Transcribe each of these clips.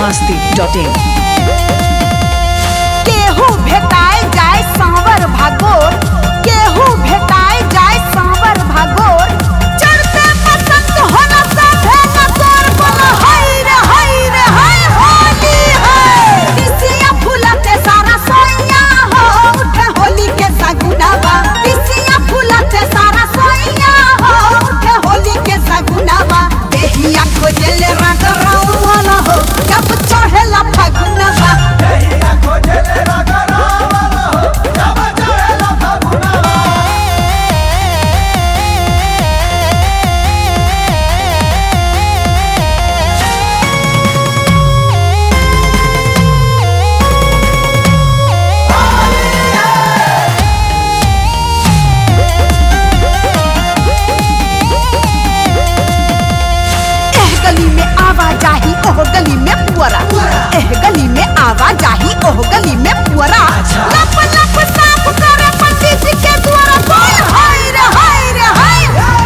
masti.in केहू भेटाए जाए सांवर भागोर, केहू भेटाए जाए सांवर भागोर, चढ़ते बसंत होना सभे नकोर, बोलो हाय रे हाय रे हाय होली है। तिसिया फूलते सारा सोइया हो, उठे होली के सगुनावा। तिसिया फूलते सारा सोइया हो, उठे होली के सगुनावा। देहिया खोजले रात रौला हो, जब चढ़ेला फगुनवा। देहिया खोजले रात रौला हो, जब चढ़ेला फगुनवा। गली में आवाजाही ओह गली में पुअरा, एह गली में आवाजाही ओह गली में पुअरा। लप लप साफ करे पंडित जी के द्वारा, बोल हाय रे हाय रे हाय।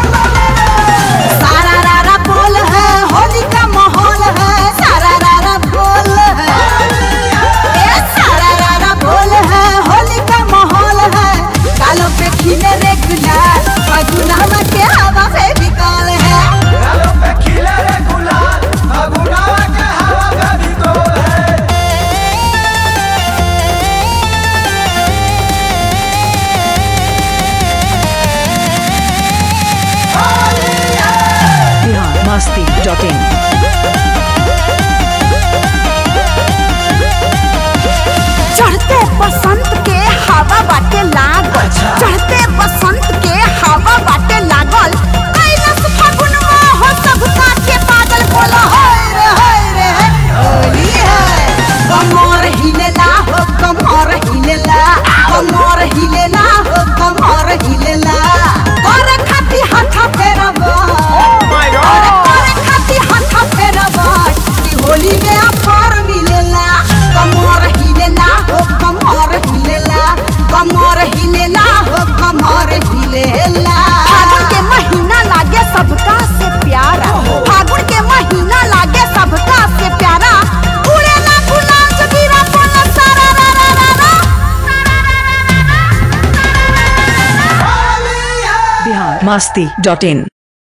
सारा रारा बोल है, होली का माहौल है। सारा रारा बोल है, ए सारा रारा बोल है, होली का माहौल है। गालों पे खिले रे गुलाल, फगुनवा के हवा से बिकाल है। गालों पे खिले रे गुलाल, फगुनवा के हवा से बिकाल है। masti.in चढ़ते बसंत के हवा बाटे लागल, चढ़ते बसंत के हवा बाटे लागल। कैलाश फागुनवा हो सबका के पागल, बोलो हाय रे हाय रे होली है। कमर हिलेला हो कमर हिलेला, कमर हिलेला हो कमर हिलेला। करे खाती हाथा फेरबा, करे खाती हाथा फेरबा, कि होली में अफार मिलेला। कमर हिलेला हो कमर हिलेला, कमर हिलेला हो कमर हिलेला। फागुन के महीना लागे सबका से प्यारा, फागुन के महीना लागे सबका से प्यारा। उड़ेला गुलाल जबीरा बोला सारा रा रा रा रा। masti.in